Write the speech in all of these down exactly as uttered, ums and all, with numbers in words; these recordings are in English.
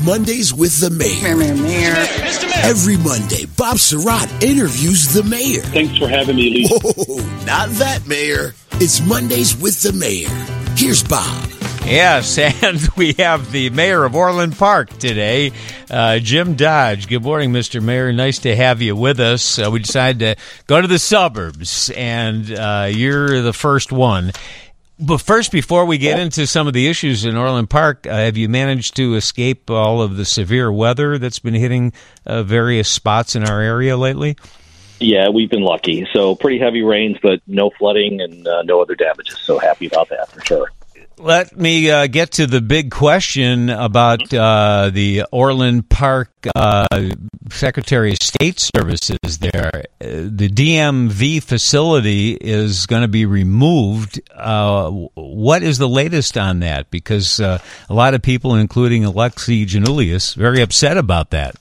Mondays with the Mayor. Mayor, Mayor, Mayor. Mister Mayor. Every Monday, Bob Surratt interviews the Mayor. Thanks for having me, Lee. Whoa, not that, Mayor. It's Mondays with the Mayor. Here's Bob. Yes, and we have the mayor of Orland Park today, uh, Jim Dodge. Good morning, Mister Mayor. Nice to have you with us. Uh, we decided to go to the suburbs, and uh, you're the first one. But first, before we get into some of the issues in Orland Park, uh, have you managed to escape all of the severe weather that's been hitting uh, various spots in our area lately? Yeah, we've been lucky. So pretty heavy rains, but no flooding and uh, no other damages. So happy about that for sure. Let me uh, get to the big question about uh, the Orland Park uh, Secretary of State Services there. Uh, the D M V facility is going to be removed. Uh, what is the latest on that? Because uh, a lot of people, including Alexi Janulius, very upset about that.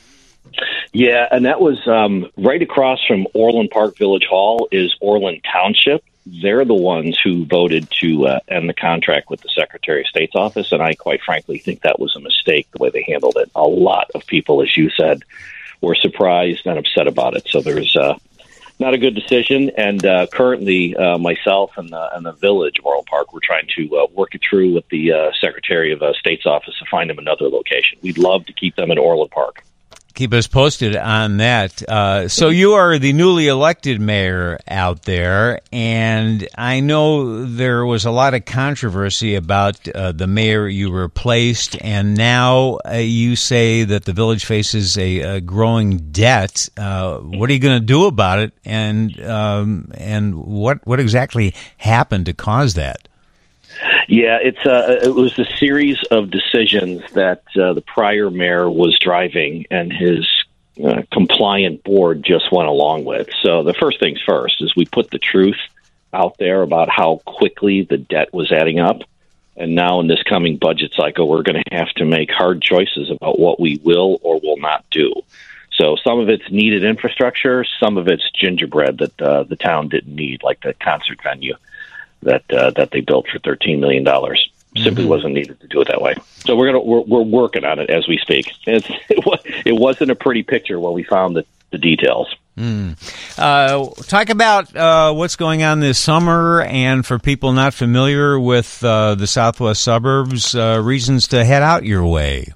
Yeah, and that was um, right across from Orland Park Village Hall is Orland Township. They're the ones who voted to uh, end the contract with the Secretary of State's office, and I quite frankly think that was a mistake, the way they handled it. A lot of people, as you said, were surprised and upset about it. So there's uh, not a good decision, and uh, currently uh, myself and the, and the village of Orland Park, we're trying to uh, work it through with the uh, Secretary of uh, State's office to find them another location. We'd love to keep them in Orland Park. Keep us posted on that. Uh, so you are the newly elected mayor out there, and I know there was a lot of controversy about uh, the mayor you replaced, and now uh, you say that the village faces a, a growing debt. Uh, what are you going to do about it, and um, and what what exactly happened to cause that? Yeah, it's uh, it was a series of decisions that uh, the prior mayor was driving, and his uh, compliant board just went along with. So the first things first is we put the truth out there about how quickly the debt was adding up. And now in this coming budget cycle, we're going to have to make hard choices about what we will or will not do. So some of it's needed infrastructure, some of it's gingerbread that uh, the town didn't need, like the concert venue that uh, that they built for thirteen million dollars. Simply mm-hmm. wasn't needed to do it that way. So we're gonna we're, we're working on it as we speak. It's, it, was, it wasn't a pretty picture when we found the, the details. Mm. Uh, talk about uh, what's going on this summer, and for people not familiar with uh, the southwest suburbs, uh, reasons to head out your way.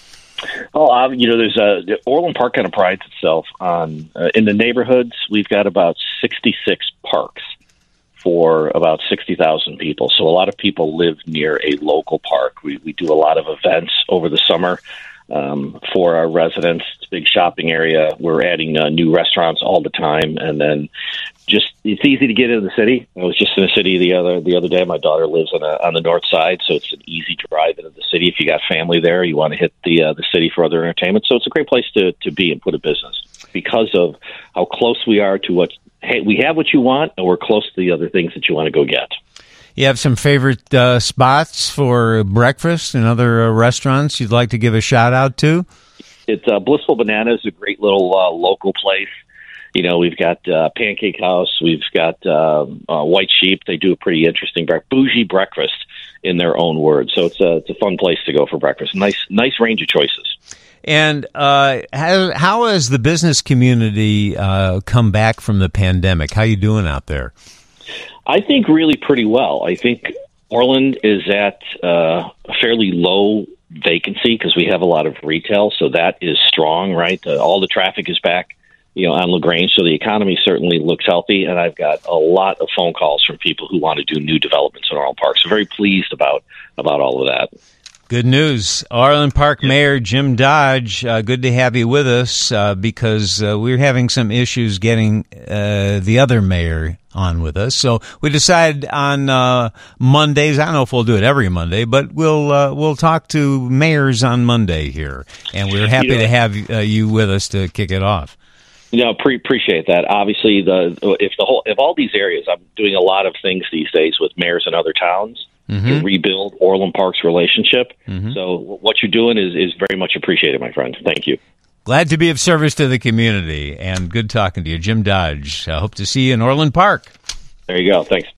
Oh, um, you know, there's a Orland Park kind of prides itself on uh, in the neighborhoods. We've got about sixty-six parks for about sixty thousand people. So a lot of people live near a local park. We, we do a lot of events over the summer um, for our residents. It's a big shopping area. We're adding uh, new restaurants all the time. And then just, it's easy to get into the city. I was just in the city the other the other day. My daughter lives on, a, on the north side, so it's an easy drive into the city. If you got family there, you want to hit the uh, the city for other entertainment. So it's a great place to, to be and put a business because of how close we are to what hey, we have what you want, and we're close to the other things that you want to go get. You have some favorite uh, spots for breakfast and other uh, restaurants you'd like to give a shout out to? It's uh, Blissful Banana is a great little uh, local place. You know, we've got uh, Pancake House, we've got uh, uh, White Sheep. They do a pretty interesting bre- bougie breakfast in their own words. So it's a it's a fun place to go for breakfast. Nice nice range of choices. And uh, how, how has the business community uh, come back from the pandemic? How you doing out there? I think really pretty well. I think Orland is at uh, a fairly low vacancy because we have a lot of retail, so that is strong, right? Uh, all the traffic is back, you know, on LaGrange, so the economy certainly looks healthy, and I've got a lot of phone calls from people who want to do new developments in Orland Park, so very pleased about about all of that. Good news. Orland Park Mayor Jim Dodge, uh, good to have you with us uh, because uh, we're having some issues getting uh, the other mayor on with us. So we decided on uh, Mondays, I don't know if we'll do it every Monday, but we'll uh, we'll talk to mayors on Monday here. And we're happy you know, to have uh, you with us to kick it off. You know, pre- appreciate that. Obviously, the if the whole if all these areas, I'm doing a lot of things these days with mayors in other towns. Mm-hmm. To rebuild Orland Park's relationship. Mm-hmm. So what you're doing is, is very much appreciated, my friend. Thank you. Glad to be of service to the community, and good talking to you. Jim Dodge. I hope to see you in Orland Park. There you go. Thanks.